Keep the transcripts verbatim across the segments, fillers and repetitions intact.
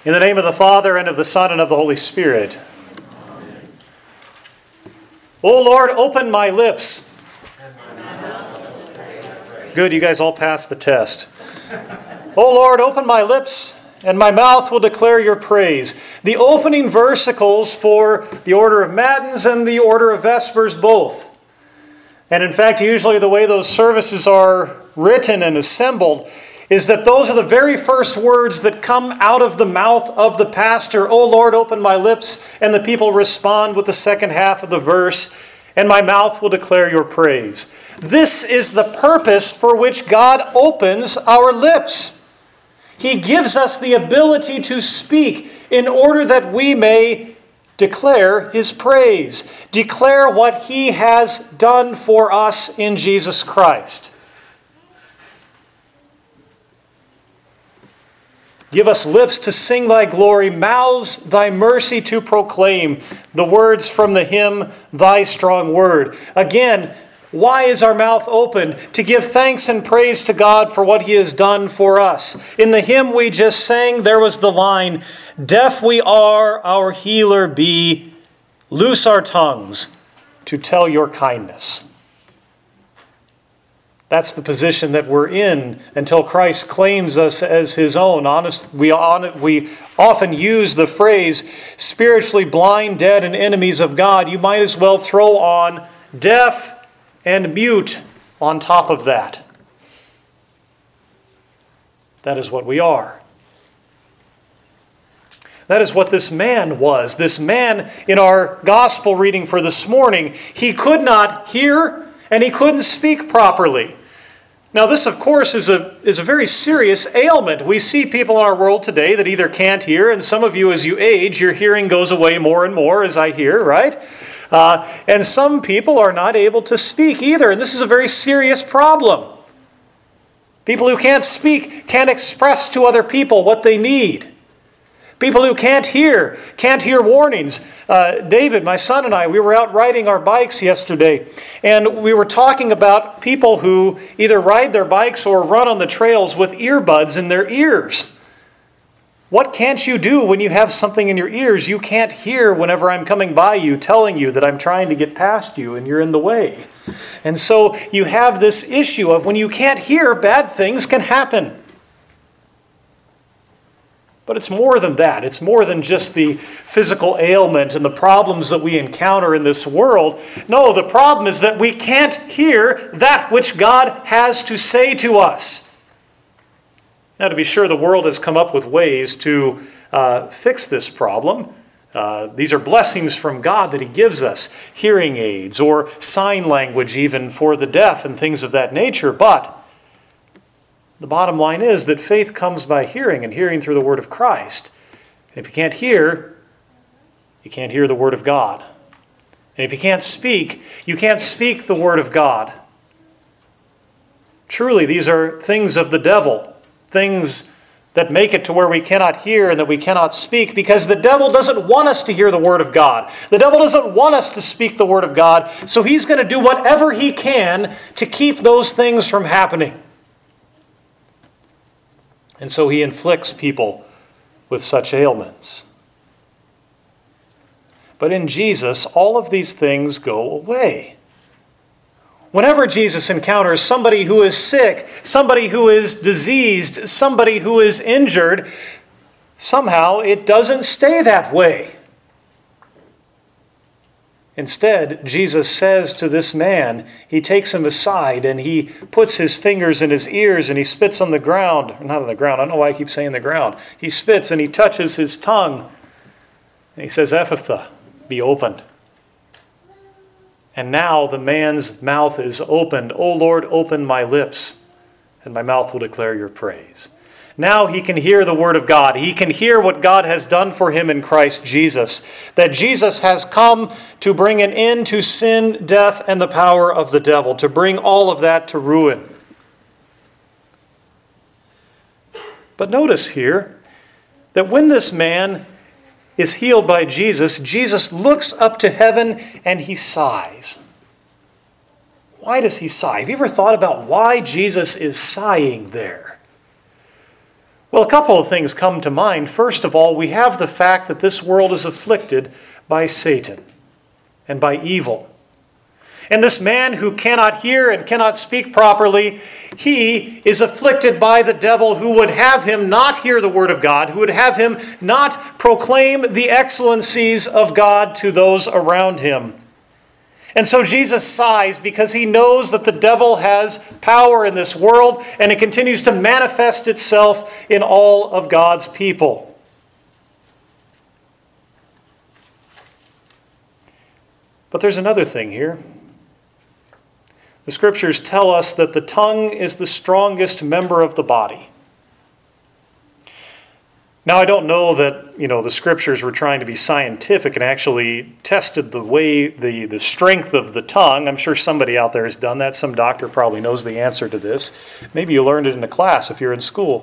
In the name of the Father, and of the Son, and of the Holy Spirit. Amen. O Lord, open my lips. Good, you guys all passed the test. O Lord, open my lips, and my mouth will declare your praise. The opening versicles for the order of Matins and the order of Vespers both. And in fact, usually the way those services are written and assembled is that those are the very first words that come out of the mouth of the pastor. O Lord, open my lips, and the people respond with the second half of the verse, and my mouth will declare your praise. This is the purpose for which God opens our lips. He gives us the ability to speak in order that we may declare His praise, declare what He has done for us in Jesus Christ. Give us lips to sing thy glory, mouths thy mercy to proclaim. The words from the hymn, Thy Strong Word. Again, why is our mouth open? To give thanks and praise to God for what He has done for us. In the hymn we just sang, there was the line, Deaf we are, our healer be, loose our tongues to tell your kindness. That's the position that we're in until Christ claims us as His own. Honest, we, on, we often use the phrase, spiritually blind, dead, and enemies of God. You might as well throw on deaf and mute on top of that. That is what we are. That is what this man was. This man in our gospel reading for this morning, he could not hear and he couldn't speak properly. Now this, of course, is a, is a very serious ailment. We see people in our world today that either can't hear, and some of you as you age, your hearing goes away more and more as I hear, right? Uh, and some people are not able to speak either, and this is a very serious problem. People who can't speak can't express to other people what they need. People who can't hear, can't hear warnings. Uh, David, my son and I, we were out riding our bikes yesterday, and we were talking about people who either ride their bikes or run on the trails with earbuds in their ears. What can't you do when you have something in your ears you can't hear whenever I'm coming by you telling you that I'm trying to get past you and you're in the way? And so you have this issue of when you can't hear, bad things can happen. But it's more than that. It's more than just the physical ailment and the problems that we encounter in this world. No, the problem is that we can't hear that which God has to say to us. Now, to be sure, the world has come up with ways to uh, fix this problem. Uh, these are blessings from God that He gives us. Hearing aids or sign language even for the deaf and things of that nature. But the bottom line is that faith comes by hearing, and hearing through the Word of Christ. And if you can't hear, you can't hear the Word of God. And if you can't speak, you can't speak the Word of God. Truly, these are things of the devil, things that make it to where we cannot hear and that we cannot speak, because the devil doesn't want us to hear the Word of God. The devil doesn't want us to speak the Word of God, so he's going to do whatever he can to keep those things from happening. And so he inflicts people with such ailments. But in Jesus, all of these things go away. Whenever Jesus encounters somebody who is sick, somebody who is diseased, somebody who is injured, somehow it doesn't stay that way. Instead, Jesus says to this man, he takes him aside and he puts his fingers in his ears and he spits on the ground. Not on the ground, I don't know why I keep saying the ground. He spits and he touches his tongue. And he says, Ephphatha, be opened. And now the man's mouth is opened. O Lord, open my lips, and my mouth will declare your praise. Now he can hear the Word of God. He can hear what God has done for him in Christ Jesus. That Jesus has come to bring an end to sin, death, and the power of the devil. To bring all of that to ruin. But notice here that when this man is healed by Jesus, Jesus looks up to heaven and he sighs. Why does he sigh? Have you ever thought about why Jesus is sighing there? Well, a couple of things come to mind. First of all, we have the fact that this world is afflicted by Satan and by evil. And this man who cannot hear and cannot speak properly, he is afflicted by the devil, who would have him not hear the word of God, who would have him not proclaim the excellencies of God to those around him. And so Jesus sighs because he knows that the devil has power in this world, and it continues to manifest itself in all of God's people. But there's another thing here. The Scriptures tell us that the tongue is the strongest member of the body. Now, I don't know that, you know, the Scriptures were trying to be scientific and actually tested the way, the, the strength of the tongue. I'm sure somebody out there has done that. Some doctor probably knows the answer to this. Maybe you learned it in a class if you're in school.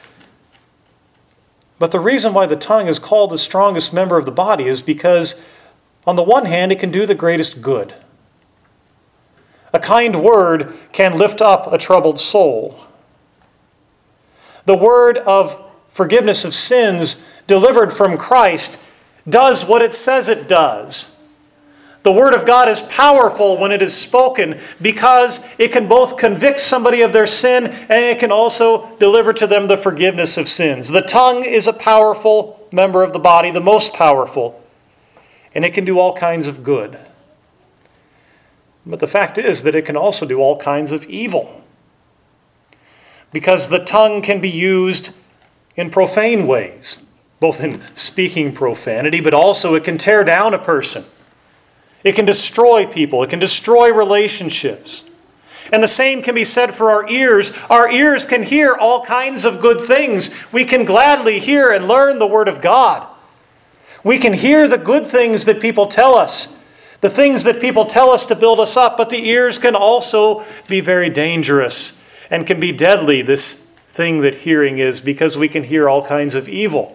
But the reason why the tongue is called the strongest member of the body is because, on the one hand, it can do the greatest good. A kind word can lift up a troubled soul. The word of forgiveness of sins delivered from Christ does what it says it does. The word of God is powerful when it is spoken because it can both convict somebody of their sin and it can also deliver to them the forgiveness of sins. The tongue is a powerful member of the body, the most powerful, and it can do all kinds of good. But the fact is that it can also do all kinds of evil, because the tongue can be used in profane ways, both in speaking profanity, but also it can tear down a person. It can destroy people. It can destroy relationships. And the same can be said for our ears. Our ears can hear all kinds of good things. We can gladly hear and learn the Word of God. We can hear the good things that people tell us, the things that people tell us to build us up, but the ears can also be very dangerous and can be deadly, this thing that hearing is, because we can hear all kinds of evil.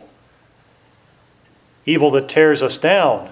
Evil that tears us down.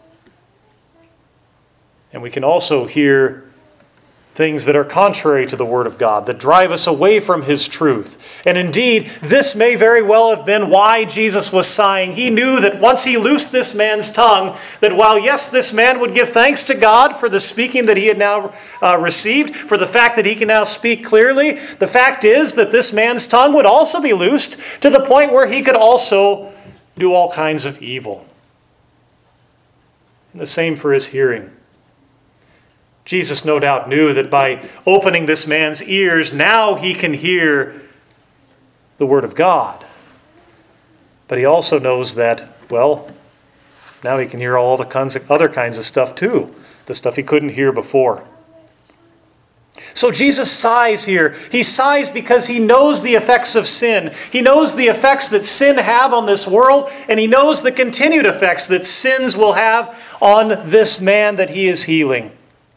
And we can also hear things that are contrary to the Word of God, that drive us away from His truth. And indeed, this may very well have been why Jesus was sighing. He knew that once He loosed this man's tongue, that while, yes, this man would give thanks to God for the speaking that he had now uh, received, for the fact that he can now speak clearly, the fact is that this man's tongue would also be loosed to the point where he could also do all kinds of evil. And the same for his hearing. Jesus no doubt knew that by opening this man's ears, now he can hear the Word of God. But he also knows that, well, now he can hear all the kinds of other kinds of stuff too, the stuff he couldn't hear before. So Jesus sighs here. He sighs because he knows the effects of sin. He knows the effects that sin have on this world, and he knows the continued effects that sins will have on this man that he is healing.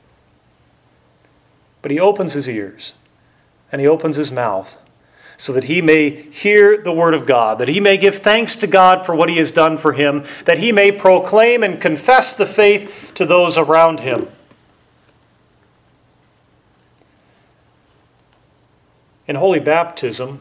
But he opens his ears and he opens his mouth so that he may hear the Word of God, that he may give thanks to God for what He has done for him, that he may proclaim and confess the faith to those around him. In holy baptism,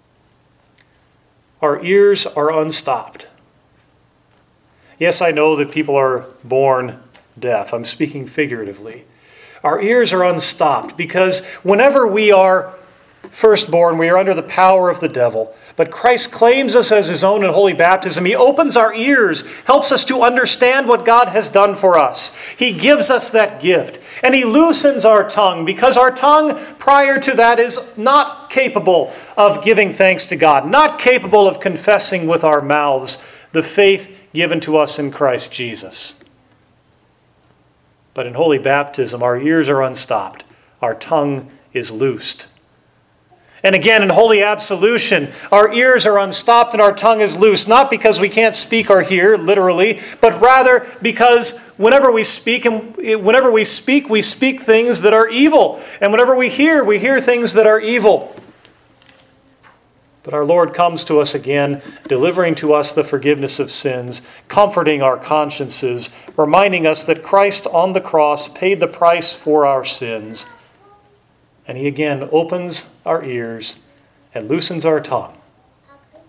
our ears are unstopped. Yes, I know that people are born deaf. I'm speaking figuratively. Our ears are unstopped because whenever we are firstborn, we are under the power of the devil. But Christ claims us as His own in holy baptism. He opens our ears, helps us to understand what God has done for us. He gives us that gift. And He loosens our tongue because our tongue prior to that is not capable of giving thanks to God, not capable of confessing with our mouths the faith given to us in Christ Jesus. But in holy baptism, our ears are unstopped. Our tongue is loosed. And again, in holy absolution, our ears are unstopped and our tongue is loosed, not because we can't speak or hear, literally, but rather because whenever we speak, and whenever we speak, we speak things that are evil. And whenever we hear, we hear things that are evil. But our Lord comes to us again, delivering to us the forgiveness of sins, comforting our consciences, reminding us that Christ on the cross paid the price for our sins. And He again opens our ears and loosens our tongue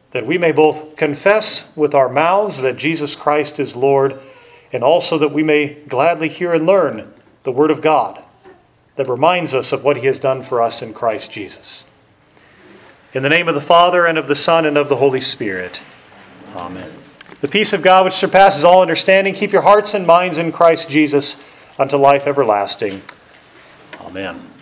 that we may both confess with our mouths that Jesus Christ is Lord, and also that we may gladly hear and learn the Word of God that reminds us of what He has done for us in Christ Jesus. In the name of the Father, and of the Son, and of the Holy Spirit. Amen. The peace of God which surpasses all understanding, keep your hearts and minds in Christ Jesus unto life everlasting. Amen.